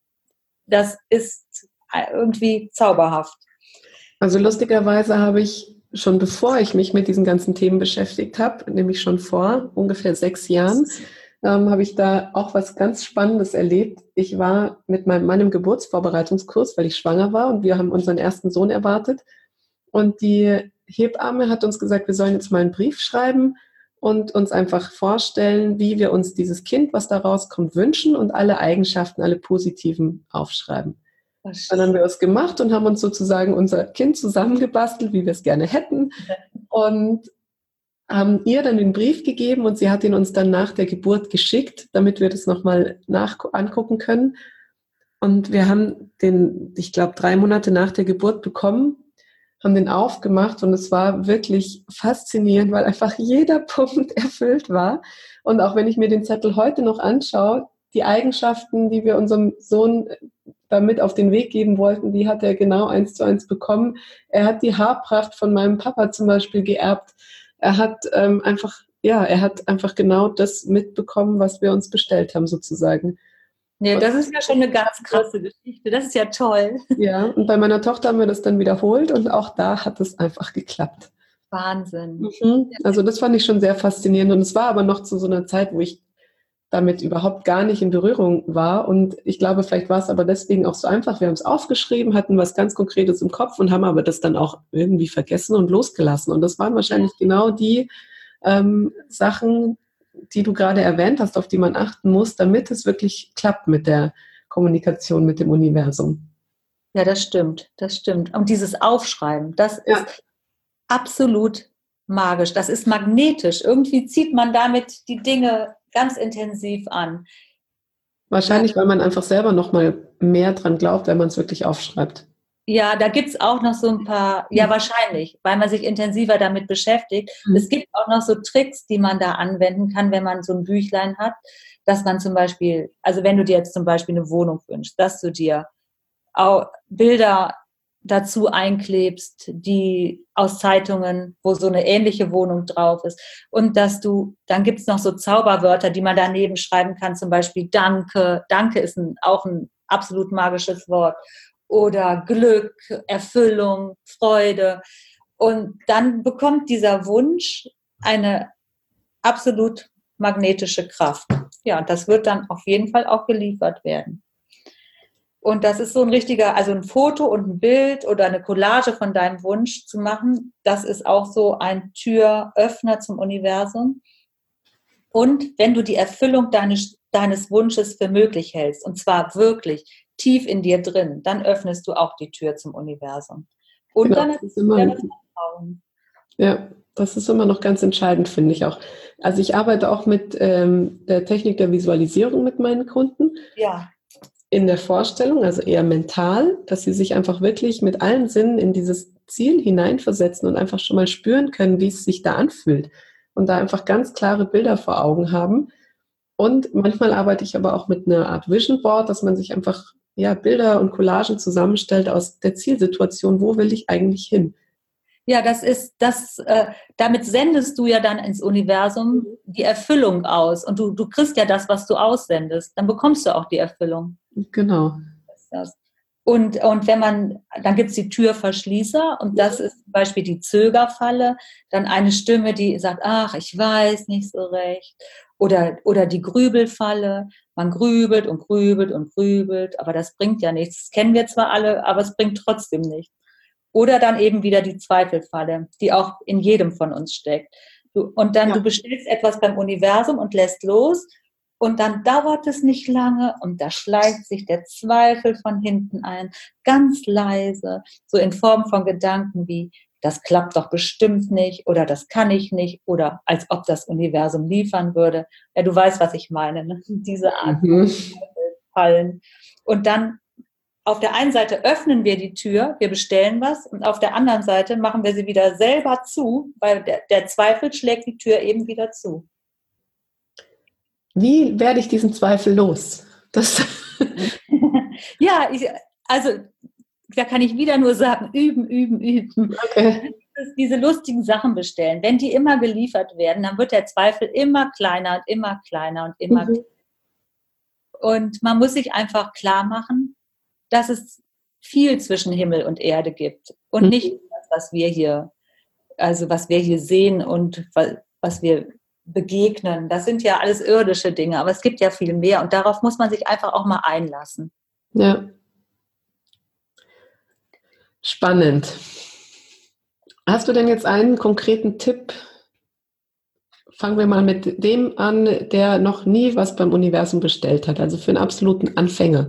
Das ist irgendwie zauberhaft. Also lustigerweise habe ich schon bevor ich mich mit diesen ganzen Themen beschäftigt habe, nämlich schon vor ungefähr sechs Jahren, ähm, habe ich da auch was ganz Spannendes erlebt. Ich war mit meinem Mann im Geburtsvorbereitungskurs, weil ich schwanger war, und wir haben unseren ersten Sohn erwartet. Und die Hebamme hat uns gesagt, wir sollen jetzt mal einen Brief schreiben und uns einfach vorstellen, wie wir uns dieses Kind, was da rauskommt, wünschen, und alle Eigenschaften, alle positiven aufschreiben. Dann haben wir es gemacht und haben uns sozusagen unser Kind zusammengebastelt, wie wir es gerne hätten, und haben ihr dann den Brief gegeben, und sie hat ihn uns dann nach der Geburt geschickt, damit wir das nochmal nach angucken können. Und wir haben den, ich glaube, drei Monate nach der Geburt bekommen, haben den aufgemacht, und es war wirklich faszinierend, weil einfach jeder Punkt erfüllt war. Und auch wenn ich mir den Zettel heute noch anschaue, die Eigenschaften, die wir unserem Sohn damit auf den Weg geben wollten, die hat er genau eins zu eins bekommen. Er hat die Haarpracht von meinem Papa zum Beispiel geerbt. Er hat ähm, einfach, ja, er hat einfach genau das mitbekommen, was wir uns bestellt haben, sozusagen. Nee, das ist ja schon eine ganz krasse Geschichte. Das ist ja toll. Ja, und bei meiner Tochter haben wir das dann wiederholt und auch da hat es einfach geklappt. Wahnsinn. Mhm. Also das fand ich schon sehr faszinierend und es war aber noch zu so einer Zeit, wo ich damit überhaupt gar nicht in Berührung war und ich glaube, vielleicht war es aber deswegen auch so einfach. Wir haben es aufgeschrieben, hatten was ganz Konkretes im Kopf und haben aber das dann auch irgendwie vergessen und losgelassen und das waren wahrscheinlich genau die ähm, Sachen, die du gerade erwähnt hast, auf die man achten muss, damit es wirklich klappt mit der Kommunikation mit dem Universum. Ja, das stimmt, das stimmt. Und dieses Aufschreiben, das Ja. ist absolut magisch. Das ist magnetisch. Irgendwie zieht man damit die Dinge ganz intensiv an. Wahrscheinlich, weil man einfach selber noch mal mehr dran glaubt, wenn man es wirklich aufschreibt. Ja, da gibt es auch noch so ein paar, ja wahrscheinlich, weil man sich intensiver damit beschäftigt. Mhm. Es gibt auch noch so Tricks, die man da anwenden kann, wenn man so ein Büchlein hat, dass man zum Beispiel, also wenn du dir jetzt zum Beispiel eine Wohnung wünschst, dass du dir auch Bilder dazu einklebst, die aus Zeitungen, wo so eine ähnliche Wohnung drauf ist. Und dass du, dann gibt es noch so Zauberwörter, die man daneben schreiben kann, zum Beispiel Danke. Danke ist ein, auch ein absolut magisches Wort. Oder Glück, Erfüllung, Freude. Und dann bekommt dieser Wunsch eine absolut magnetische Kraft. Ja, und das wird dann auf jeden Fall auch geliefert werden. Und das ist so ein richtiger, also ein Foto und ein Bild oder eine Collage von deinem Wunsch zu machen, das ist auch so ein Türöffner zum Universum. Und wenn du die Erfüllung deines, deines Wunsches für möglich hältst, und zwar wirklich tief in dir drin, dann öffnest du auch die Tür zum Universum. Und genau, dann das ist immer, das Vertrauen. Ja, das ist immer noch ganz entscheidend, finde ich auch. Also ich arbeite auch mit ähm, der Technik der Visualisierung mit meinen Kunden. Ja. In der Vorstellung, also eher mental, dass sie sich einfach wirklich mit allen Sinnen in dieses Ziel hineinversetzen und einfach schon mal spüren können, wie es sich da anfühlt und da einfach ganz klare Bilder vor Augen haben. Und manchmal arbeite ich aber auch mit einer Art Vision Board, dass man sich einfach ja, Bilder und Collagen zusammenstellt aus der Zielsituation, wo will ich eigentlich hin? Ja, das ist, das, äh, damit sendest du ja dann ins Universum die Erfüllung aus und du, du kriegst ja das, was du aussendest, dann bekommst du auch die Erfüllung. Genau. Und, und wenn man, dann gibt es die Türverschließer und das ist zum Beispiel die Zögerfalle, dann eine Stimme, die sagt, ach, ich weiß nicht so recht. Oder, oder die Grübelfalle, man grübelt und grübelt und grübelt, aber das bringt ja nichts. Das kennen wir zwar alle, aber es bringt trotzdem nichts. Oder dann eben wieder die Zweifelfalle, die auch in jedem von uns steckt. Du, und dann, ja. Du bestellst etwas beim Universum und lässt los und dann dauert es nicht lange und da schleicht sich der Zweifel von hinten ein, ganz leise, so in Form von Gedanken wie, das klappt doch bestimmt nicht oder das kann ich nicht oder als ob das Universum liefern würde. Ja, du weißt, was ich meine, ne? Diese Art mhm. von Fallen. Und dann auf der einen Seite öffnen wir die Tür, wir bestellen was und auf der anderen Seite machen wir sie wieder selber zu, weil der, der Zweifel schlägt die Tür eben wieder zu. Wie werde ich diesen Zweifel los? Das ja, ich, also da kann ich wieder nur sagen, üben, üben, üben. Okay. Diese lustigen Sachen bestellen. Wenn die immer geliefert werden, dann wird der Zweifel immer kleiner und immer kleiner und immer mhm. kleiner. Und man muss sich einfach klar machen, dass es viel zwischen Himmel und Erde gibt und mhm. nicht das, was wir hier, also was wir hier sehen und was wir begegnen. Das sind ja alles irdische Dinge, aber es gibt ja viel mehr und darauf muss man sich einfach auch mal einlassen. Ja. Spannend. Hast du denn jetzt einen konkreten Tipp? Fangen wir mal mit dem an, der noch nie was beim Universum bestellt hat, also für einen absoluten Anfänger.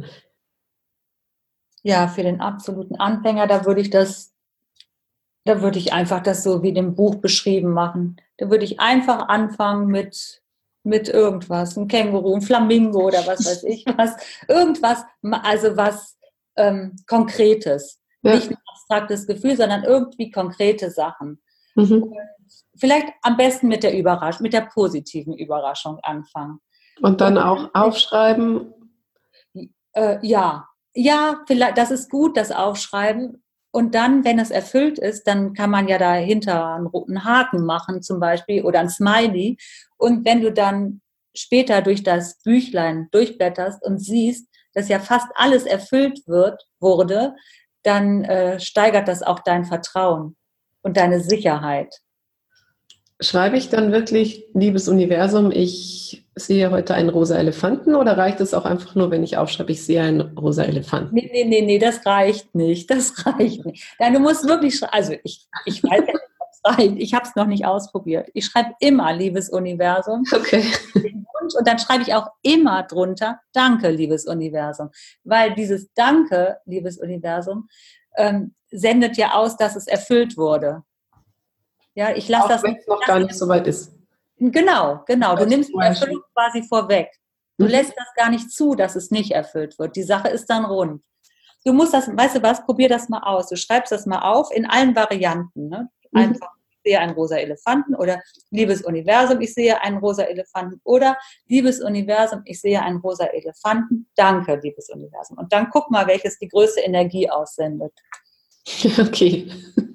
Ja, für den absoluten Anfänger, da würde ich das, da würde ich einfach das so wie in dem Buch beschrieben machen. Da würde ich einfach anfangen mit, mit irgendwas, ein Känguru, ein Flamingo oder was weiß ich was. Irgendwas, also was ähm, Konkretes. Ja. Nicht ein abstraktes Gefühl, sondern irgendwie konkrete Sachen. Mhm. Und vielleicht am besten mit der Überraschung, mit der positiven Überraschung anfangen. Und dann Und, auch aufschreiben? Äh, ja. Ja, vielleicht, das ist gut, das Aufschreiben. Und dann, wenn es erfüllt ist, dann kann man ja dahinter einen roten Haken machen zum Beispiel oder ein Smiley. Und wenn du dann später durch das Büchlein durchblätterst und siehst, dass ja fast alles erfüllt wird, wurde, dann äh, steigert das auch dein Vertrauen und deine Sicherheit. Schreibe ich dann wirklich, liebes Universum, ich sehe heute einen rosa Elefanten, oder reicht es auch einfach nur, wenn ich aufschreibe, ich sehe einen rosa Elefanten? Nee, nee, nee, nee, das reicht nicht, das reicht nicht. Nein, du musst wirklich schreiben, also ich, ich weiß ja nicht, ob es reicht, ich habe es noch nicht ausprobiert. Ich schreibe immer, liebes Universum. Okay. Und dann schreibe ich auch immer drunter, danke, liebes Universum. Weil dieses Danke, liebes Universum, ähm, sendet ja aus, dass es erfüllt wurde. Ja, ich lasse das wenn es noch gar nicht so weit ist. Genau, genau. Du nimmst die Erfüllung quasi vorweg. Du Mhm. lässt das gar nicht zu, dass es nicht erfüllt wird. Die Sache ist dann rund. Du musst das, weißt du was, probier das mal aus. Du schreibst das mal auf in allen Varianten. Ne? Einfach, ich sehe einen rosa Elefanten, oder liebes Universum, ich sehe einen rosa Elefanten, oder liebes Universum, ich sehe einen rosa Elefanten, danke, liebes Universum. Und dann guck mal, welches die größte Energie aussendet. Okay.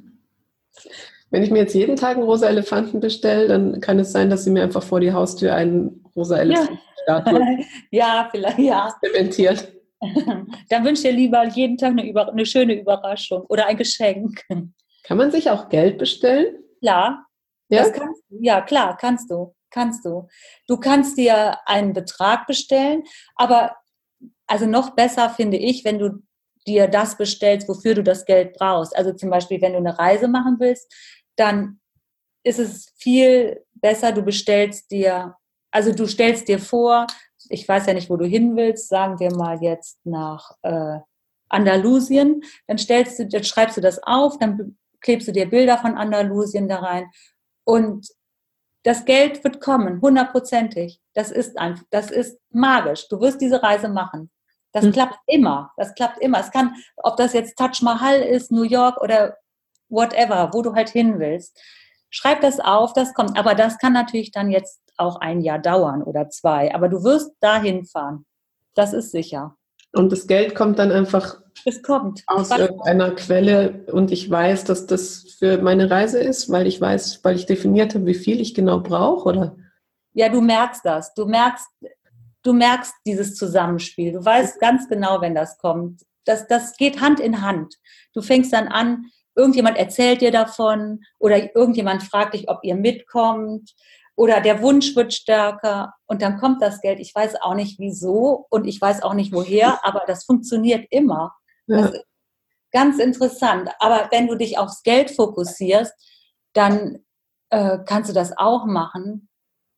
Wenn ich mir jetzt jeden Tag einen rosa Elefanten bestelle, dann kann es sein, dass sie mir einfach vor die Haustür einen rosa Elefanten-Statue Ja, vielleicht, ja. implementiert. Dann wünsche ich dir lieber jeden Tag eine, Über- eine schöne Überraschung oder ein Geschenk. Kann man sich auch Geld bestellen? Klar, Ja? das kannst du. Ja, klar, kannst du. Kannst du. Du kannst dir einen Betrag bestellen, aber also noch besser finde ich, wenn du dir das bestellst, wofür du das Geld brauchst. Also zum Beispiel, wenn du eine Reise machen willst, dann ist es viel besser, du bestellst dir, also du stellst dir vor, ich weiß ja nicht, wo du hin willst, sagen wir mal jetzt nach äh, Andalusien, dann stellst du, dann schreibst du das auf, dann klebst du dir Bilder von Andalusien da rein und das Geld wird kommen, hundertprozentig. Das ist einfach, das ist magisch. Du wirst diese Reise machen. Das hm. klappt immer. Das klappt immer. Es kann, ob das jetzt Taj Mahal ist, New York oder whatever, wo du halt hin willst. Schreib das auf, das kommt. Aber das kann natürlich dann jetzt auch ein Jahr dauern oder zwei. Aber du wirst dahin fahren. Das ist sicher. Und das Geld kommt dann einfach es kommt. aus irgendeiner Quelle und ich weiß, dass das für meine Reise ist, weil ich weiß, weil ich definiert habe, wie viel ich genau brauche, oder? Ja, du merkst das. Du merkst, du merkst dieses Zusammenspiel. Du weißt ganz genau, wenn das kommt. Das, das geht Hand in Hand. Du fängst dann an, irgendjemand erzählt dir davon oder irgendjemand fragt dich, ob ihr mitkommt oder der Wunsch wird stärker und dann kommt das Geld. Ich weiß auch nicht wieso und ich weiß auch nicht woher, aber das funktioniert immer. Ja. Das ist ganz interessant. Aber wenn du dich aufs Geld fokussierst, dann äh, kannst du das auch machen.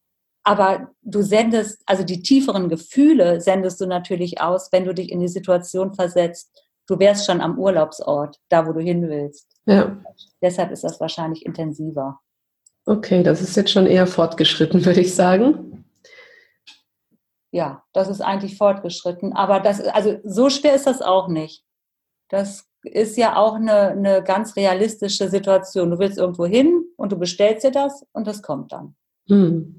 Aber du sendest, also die tieferen Gefühle sendest du natürlich aus, wenn du dich in die Situation versetzt. Du wärst schon am Urlaubsort, da wo du hin willst. Ja. Deshalb ist das wahrscheinlich intensiver. Okay, das ist jetzt schon eher fortgeschritten, würde ich sagen. Ja, das ist eigentlich fortgeschritten. Aber das, also so schwer ist das auch nicht. Das ist ja auch eine, eine ganz realistische Situation. Du willst irgendwo hin und du bestellst dir das und das kommt dann. Hm.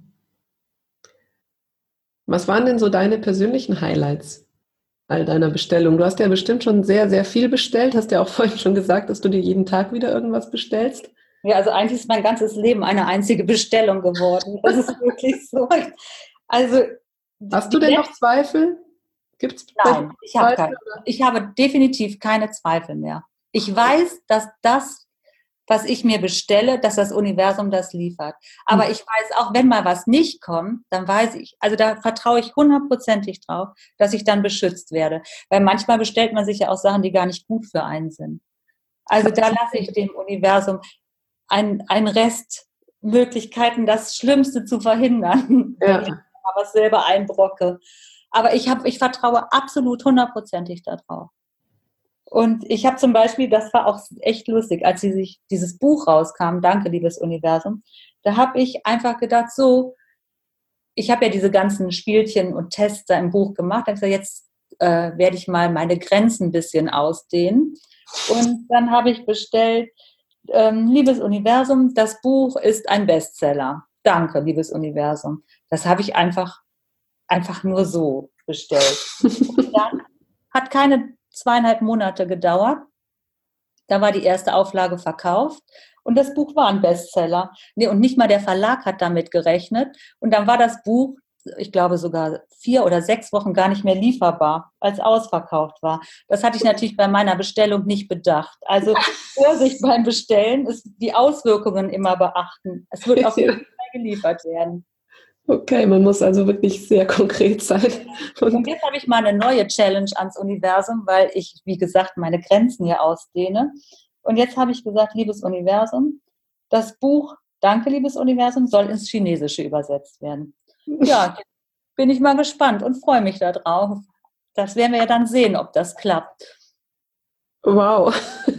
Was waren denn so deine persönlichen Highlights all deiner Bestellungen? Du hast ja bestimmt schon sehr, sehr viel bestellt. Hast ja auch vorhin schon gesagt, dass du dir jeden Tag wieder irgendwas bestellst. Ja, also eigentlich ist mein ganzes Leben eine einzige Bestellung geworden. Das ist wirklich so. Also, hast du denn noch Zweifel? Gibt's Nein, ich habe keine. Ich habe definitiv keine Zweifel mehr. Ich weiß, dass das, was ich mir bestelle, dass das Universum das liefert. Aber ich weiß auch, wenn mal was nicht kommt, dann weiß ich, also da vertraue ich hundertprozentig drauf, dass ich dann beschützt werde. Weil manchmal bestellt man sich ja auch Sachen, die gar nicht gut für einen sind. Also da lasse ich dem Universum ein, ein Rest Möglichkeiten, das Schlimmste zu verhindern, ja. wenn ich mal was selber einbrocke. Aber ich, hab, ich vertraue absolut hundertprozentig darauf. Und ich habe zum Beispiel, das war auch echt lustig, als sie sich dieses Buch rauskam, Danke, liebes Universum, da habe ich einfach gedacht, so, ich habe ja diese ganzen Spielchen und Tests da im Buch gemacht, da habe ich gesagt, jetzt äh, werde ich mal meine Grenzen ein bisschen ausdehnen. Und dann habe ich bestellt, ähm, liebes Universum, das Buch ist ein Bestseller. Danke, liebes Universum. Das habe ich einfach, einfach nur so bestellt. Und dann hat keine zweieinhalb Monate gedauert. Da war die erste Auflage verkauft und das Buch war ein Bestseller. Nee, und nicht mal der Verlag hat damit gerechnet. Und dann war das Buch ich glaube sogar vier oder sechs Wochen gar nicht mehr lieferbar, als ausverkauft war. Das hatte ich natürlich bei meiner Bestellung nicht bedacht. Also Vorsicht beim Bestellen, ist die Auswirkungen immer beachten. Es wird auf jeden Fall geliefert werden. Okay, man muss also wirklich sehr konkret sein. Und, Und jetzt habe ich mal eine neue Challenge ans Universum, weil ich, wie gesagt, meine Grenzen hier ausdehne. Und jetzt habe ich gesagt, liebes Universum, das Buch Danke, liebes Universum soll ins Chinesische übersetzt werden. Ja, bin ich mal gespannt und freue mich darauf. Das werden wir ja dann sehen, ob das klappt. Wow.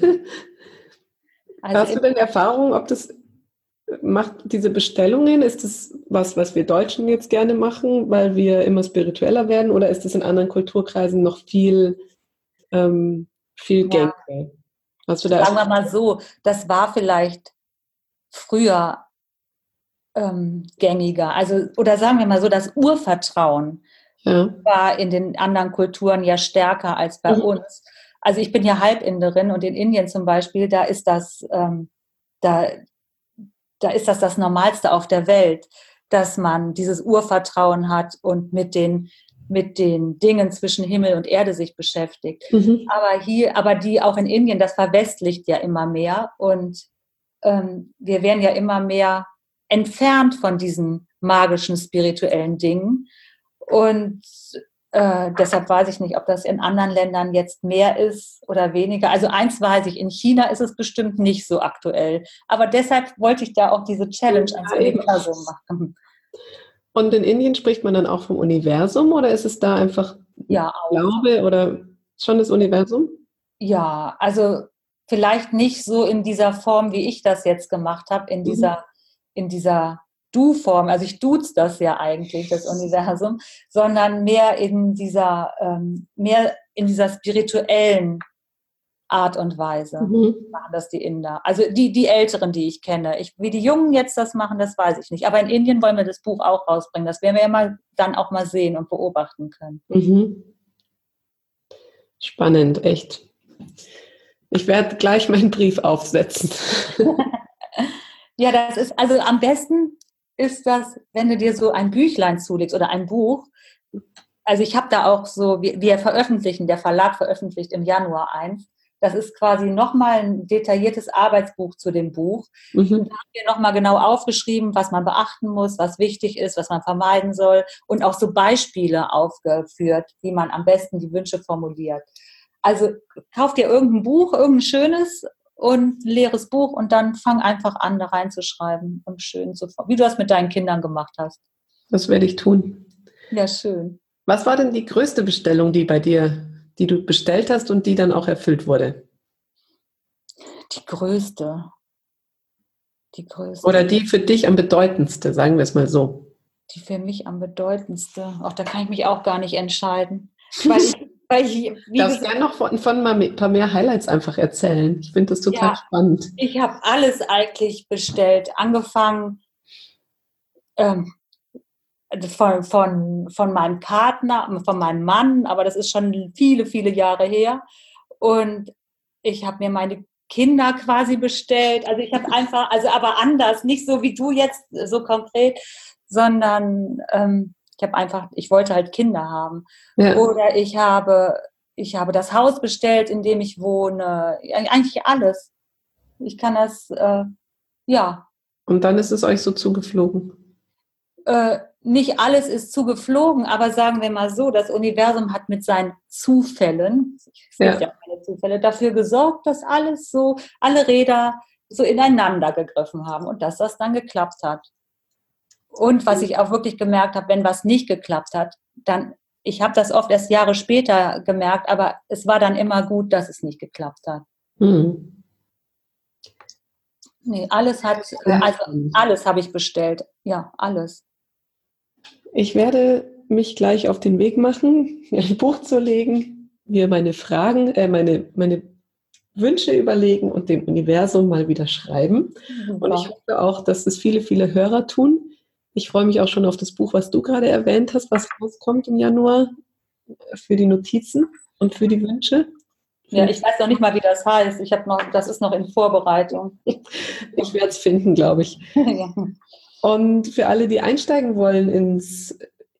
Also hast du denn Erfahrung, ob das macht, diese Bestellungen, ist das was, was wir Deutschen jetzt gerne machen, weil wir immer spiritueller werden, oder ist das in anderen Kulturkreisen noch viel, ähm, viel ja. gängiger? Hast du da Sagen wir mal so, das war vielleicht früher ähm, gängiger. Also, oder sagen wir mal so, das Urvertrauen ja. war in den anderen Kulturen ja stärker als bei mhm. uns. Also ich bin ja Halbinderin und in Indien zum Beispiel, da ist das, ähm, da, da ist das das Normalste auf der Welt, dass man dieses Urvertrauen hat und mit den mit den Dingen zwischen Himmel und Erde sich beschäftigt. Mhm. Aber hier, aber die auch in Indien, das verwestlicht ja immer mehr und ähm, wir werden ja immer mehr entfernt von diesen magischen, spirituellen Dingen. Und äh, deshalb weiß ich nicht, ob das in anderen Ländern jetzt mehr ist oder weniger. Also eins weiß ich, in China ist es bestimmt nicht so aktuell. Aber deshalb wollte ich da auch diese Challenge ans Universum machen. Und in Indien spricht man dann auch vom Universum oder ist es da einfach ja, Glaube oder schon das Universum? Ja, also vielleicht nicht so in dieser Form, wie ich das jetzt gemacht habe, in dieser, mhm. in dieser Du-Form. Also ich duze das ja eigentlich, das Universum, sondern mehr in dieser, ähm, mehr in dieser spirituellen Art und Weise mhm. machen das die Inder. Also die, die Älteren, die ich kenne. Ich, wie die Jungen jetzt das machen, das weiß ich nicht. Aber in Indien wollen wir das Buch auch rausbringen. Das werden wir ja mal, dann auch mal sehen und beobachten können. Mhm. Spannend, echt. Ich werde gleich meinen Brief aufsetzen. Ja, das ist, also am besten ist das, wenn du dir so ein Büchlein zulegst oder ein Buch. Also ich habe da auch so, wir, wir veröffentlichen, der Verlag veröffentlicht im Januar eins. Das ist quasi nochmal ein detailliertes Arbeitsbuch zu dem Buch. Mhm. Da haben wir nochmal genau aufgeschrieben, was man beachten muss, was wichtig ist, was man vermeiden soll und auch so Beispiele aufgeführt, wie man am besten die Wünsche formuliert. Also kauf dir irgendein Buch, irgendein schönes und leeres Buch und dann fang einfach an, da reinzuschreiben und schön zu, wie du das mit deinen Kindern gemacht hast. Das werde ich tun. Ja, schön. Was war denn die größte Bestellung, die bei dir, die du bestellt hast und die dann auch erfüllt wurde? Die größte. Die größte. Oder die für dich am bedeutendste, sagen wir es mal so. Die für mich am bedeutendste. Ach, da kann ich mich auch gar nicht entscheiden. Weil ich, weil ich wie darfst gerne noch von, von mal ein paar mehr Highlights einfach erzählen. Ich finde das total ja, spannend. Ich habe alles eigentlich bestellt. Angefangen ähm, Von, von, von meinem Partner, von meinem Mann, aber das ist schon viele, viele Jahre her. Und ich habe mir meine Kinder quasi bestellt. Also ich habe einfach, also aber anders, nicht so wie du jetzt, so konkret, sondern ähm, ich habe einfach, ich wollte halt Kinder haben. Ja. Oder ich habe, ich habe das Haus bestellt, in dem ich wohne. Eigentlich alles. Ich kann das, äh, ja. Und dann ist es euch so zugeflogen? Äh, nicht alles ist zugeflogen, aber sagen wir mal so, das Universum hat mit seinen Zufällen, es gibt ja keine Zufälle, dafür gesorgt, dass alles so, alle Räder so ineinander gegriffen haben und dass das dann geklappt hat. Und was ich auch wirklich gemerkt habe, wenn was nicht geklappt hat, dann, ich habe das oft erst Jahre später gemerkt, aber es war dann immer gut, dass es nicht geklappt hat. Mhm. Nee, alles hat, also alles habe ich bestellt. Ja, alles. Ich werde mich gleich auf den Weg machen, mir ein Buch zu legen, mir meine Fragen, äh, meine, meine Wünsche überlegen und dem Universum mal wieder schreiben. Super. Und ich hoffe auch, dass es viele, viele Hörer tun. Ich freue mich auch schon auf das Buch, was du gerade erwähnt hast, was rauskommt im Januar für die Notizen und für die Wünsche. Ja, ich weiß noch nicht mal, wie das heißt. Ich habe noch, das ist noch in Vorbereitung. Ich werde es finden, glaube ich. Ja. Und für alle, die einsteigen wollen ins,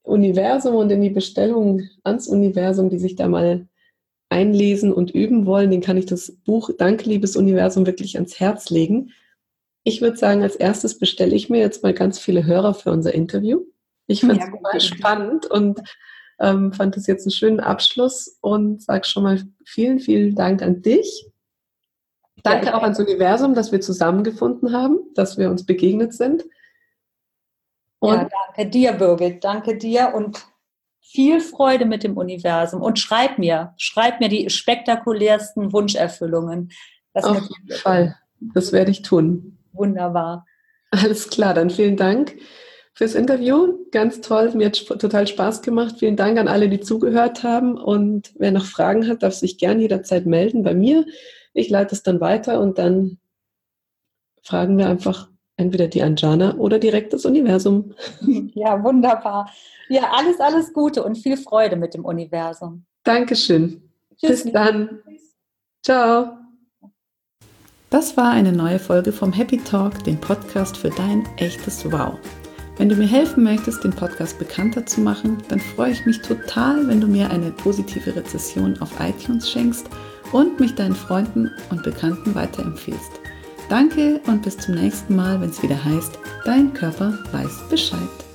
Universum und in die Bestellung ans Universum, die sich da mal einlesen und üben wollen, den kann ich das Buch Danke, liebes Universum wirklich ans Herz legen. Ich würde sagen, als erstes bestelle ich mir jetzt mal ganz viele Hörer für unser Interview. Ich fand es ja, spannend und ähm, fand es jetzt einen schönen Abschluss und sage schon mal vielen, vielen Dank an dich. Danke ja, auch ans Universum, dass wir zusammengefunden haben, dass wir uns begegnet sind. Und ja, danke dir, Birgit. Danke dir und viel Freude mit dem Universum. Und schreib mir, schreib mir die spektakulärsten Wunscherfüllungen. Das Auf jeden Fall. Das werde ich tun. Wunderbar. Alles klar, dann vielen Dank fürs Interview. Ganz toll, mir hat total Spaß gemacht. Vielen Dank an alle, die zugehört haben. Und wer noch Fragen hat, darf sich gern jederzeit melden bei mir. Ich leite es dann weiter und dann fragen wir einfach entweder die Anjana oder direkt das Universum. Ja, wunderbar. Ja, alles, alles Gute und viel Freude mit dem Universum. Dankeschön. Tschüss. Bis dann. Ciao. Das war eine neue Folge vom Happy Talk, dem Podcast für dein echtes Wow. Wenn du mir helfen möchtest, den Podcast bekannter zu machen, dann freue ich mich total, wenn du mir eine positive Rezession auf iTunes schenkst und mich deinen Freunden und Bekannten weiterempfiehlst. Danke und bis zum nächsten Mal, wenn es wieder heißt, dein Körper weiß Bescheid.